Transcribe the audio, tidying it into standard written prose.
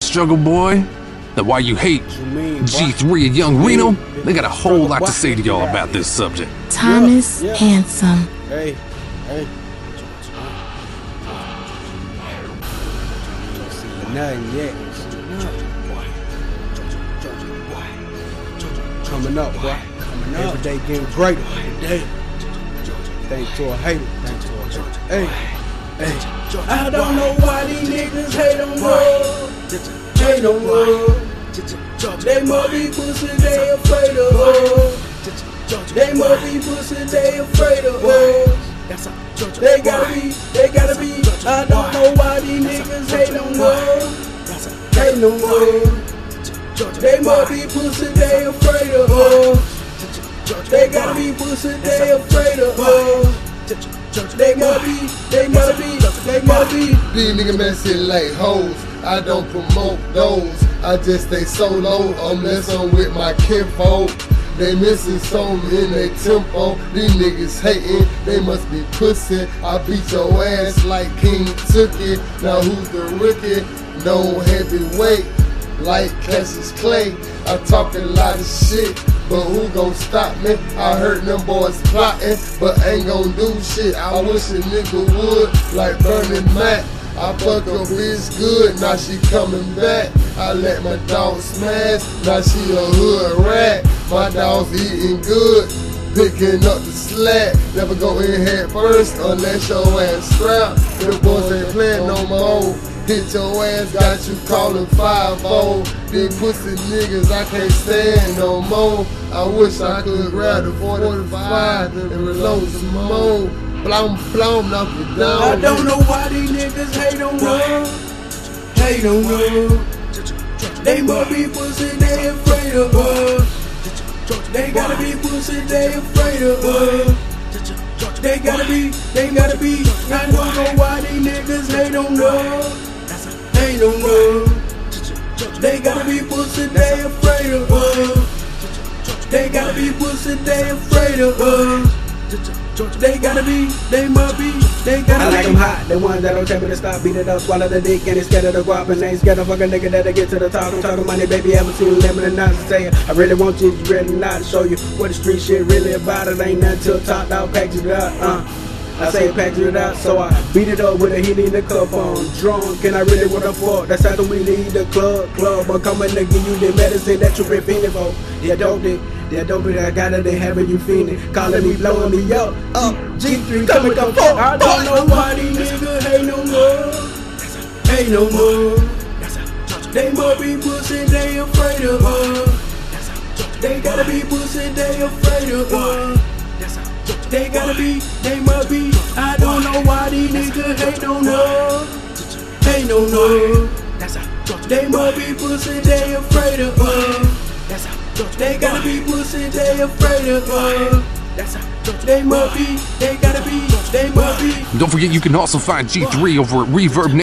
struggle, boy? That why you hate G3 and Young Reno? They got a whole lot to say to y'all about this subject. Thomas Handsome. Hey. Nothing yet. Coming up, boy. Every day getting greater. Thanks to a hater. Hey. I don't know why these niggas hate on love. Hate on love. They must be pussy, they afraid of us. They must be pussy, they afraid of us. They gotta be. I don't know why these niggas hate on love. Hate on love. They must be pussy, they afraid of us. They gotta be pussy, they afraid of us. They gotta be. These niggas messy like hoes. I don't promote those. I just stay solo unless I'm with my kinfolk. They missing something in their tempo. These niggas hating, they must be pussy. I beat your ass like King took it. Now who's the rookie? No heavyweight like Cassius Clay. I talk a lot of shit, but who gon' stop me? I heard them boys plotting, but ain't gon' do shit. I wish a nigga would, like Burning Mac. I fuck a bitch good, now she coming back. I let my dog smash, now she a hood rat. My dog's eating good, picking up the slack. Never go in head first unless your ass strapped. The boys ain't playing no more. Hit your ass, got you calling 5-0. These pussy niggas I can't stand no more. I wish I could grab the 45 and reload some more. Blom, knock it down. I don't know why these niggas hate on love. Hate on love. They must be pussy, they afraid of us. They gotta be pussy, they afraid of us. They gotta be. I don't know why these niggas hate on love. Hate on love. They gotta be pussy, they afraid of us. They gotta be pussy, they afraid of us. They gotta be. I like them hot, the ones that don't tell me to stop, beat it up, swallow the dick, and they scared of the guap, and they ain't scared of fuck a nigga that'll get to the top. I'm talking money, baby, ever seen lemon and not to say it. I really want you, really not to show you what the street shit really about. It ain't nothing till top dog, package it up, I say package it out, so I beat it up with a heat in the cup on. Drunk, and I really wanna fuck. That's after we leave the club. I'm coming to give you the medicine that you been feeling for. That dope that I got it, they having you feeling. Calling me, blowing me up. G3 coming come forward. I don't know why these niggas hate no more. Hate no more. They must be pussy, they afraid of us. They gotta be pussy, they afraid of us. They gotta be. I don't know why these niggas hate no love. Hate no love. They must be pussy, they afraid of us. They gotta be pussy, they afraid of us. They must be. They must be. Don't forget you can also find G3 over at Reverb